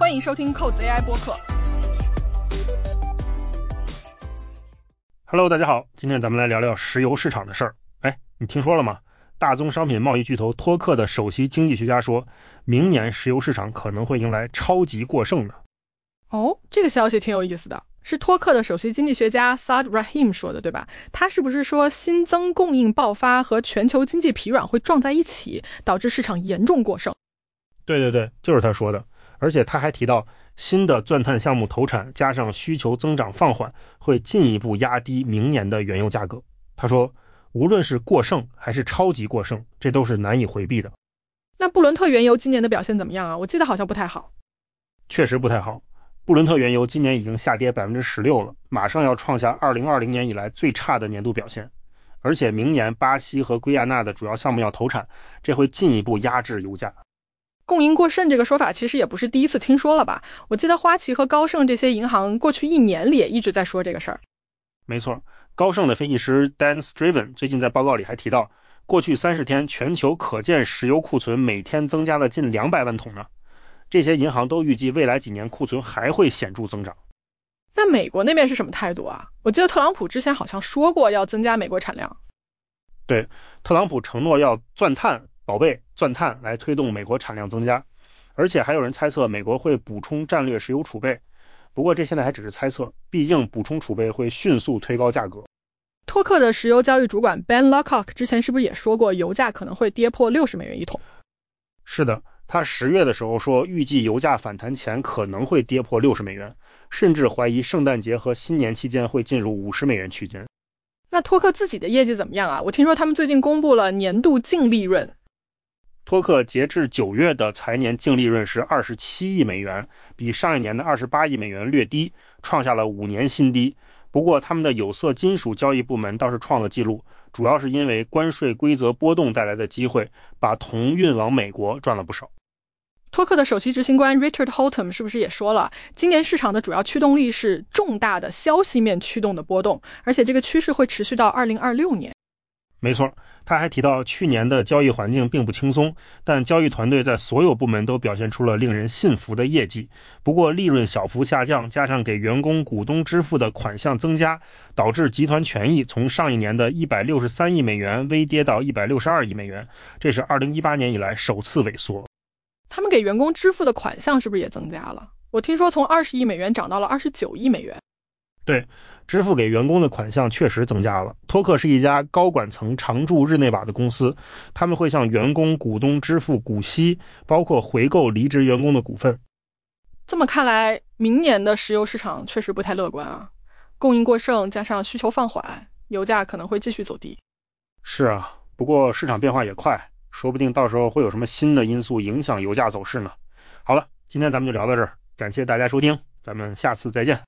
欢迎收听扣子 AI 播客。 Hello， 大家好，今天咱们来聊聊石油市场的事儿。你听说了吗？大宗商品贸易巨头托克的首席经济学家说，明年石油市场可能会迎来超级过剩的。 哦，这个消息挺有意思的，是托克的首席经济学家 Saad Rahim 说的，对吧？他是不是说新增供应爆发和全球经济疲软会撞在一起，导致市场严重过剩？ 对，就是他说的。而且他还提到，新的钻探项目投产加上需求增长放缓，会进一步压低明年的原油价格。他说，无论是过剩还是超级过剩，这都是难以回避的。 那布伦特原油今年的表现怎么样啊？我记得好像不太好。 确实不太好。布伦特原油今年已经下跌 16% 了，马上要创下2020年以来最差的年度表现。而且明年巴西和圭亚那的主要项目要投产，这会进一步压制油价。 供应过剩这个说法其实也不是第一次听说了吧？我记得花旗和高盛这些银行过去1年里也一直在说这个事儿。 没错，高盛的分析师 Dan Striven 最近在报告里还提到，过去30天全球可见石油库存每天增加了近200万桶呢。这些银行都预计未来几年库存还会显著增长。 那美国那边是什么态度啊？我记得特朗普之前好像说过要增加美国产量。 对，特朗普承诺要钻探宝贝钻探来推动美国产量增加，而且还有人猜测美国会补充战略石油储备。不过这现在还只是猜测，毕竟补充储备会迅速推高价格。 托克的石油交易主管 Ben Lockock 之前是不是也说过油价可能会跌破60美元一桶？ 是的，他10月的时候说预计油价反弹前可能会跌破60美元，甚至怀疑圣诞节和新年期间会进入50美元区间。 那托克自己的业绩怎么样啊？我听说他们最近公布了年度净利润。 托克截至9月的财年净利润是27亿美元，比上一年的28亿美元略低，创下了5年新低。不过他们的有色金属交易部门倒是创了纪录，主要是因为关税规则波动带来的机会，把铜运往美国赚了不少。 托克的首席执行官 Richard Holtham 是不是也说了，今年市场的主要驱动力是重大的消息面驱动的波动，而且这个趋势会持续到2026年。 没错，他还提到去年的交易环境并不轻松，但交易团队在所有部门都表现出了令人信服的业绩。不过利润小幅下降，加上给员工股东支付的款项增加，导致集团权益从上一年的163亿美元微跌到162亿美元，这是2018年以来首次萎缩。 他们给员工支付的款项是不是也增加了？我听说从20亿美元涨到了29亿美元。 对，支付给员工的款项确实增加了。托克是一家高管层常驻日内瓦的公司，他们会向员工股东支付股息，包括回购离职员工的股份。 这么看来，明年的石油市场确实不太乐观啊，供应过剩加上需求放缓，油价可能会继续走低。 是啊，不过市场变化也快，说不定到时候会有什么新的因素影响油价走势呢。好了，今天咱们就聊到这儿，感谢大家收听，咱们下次再见。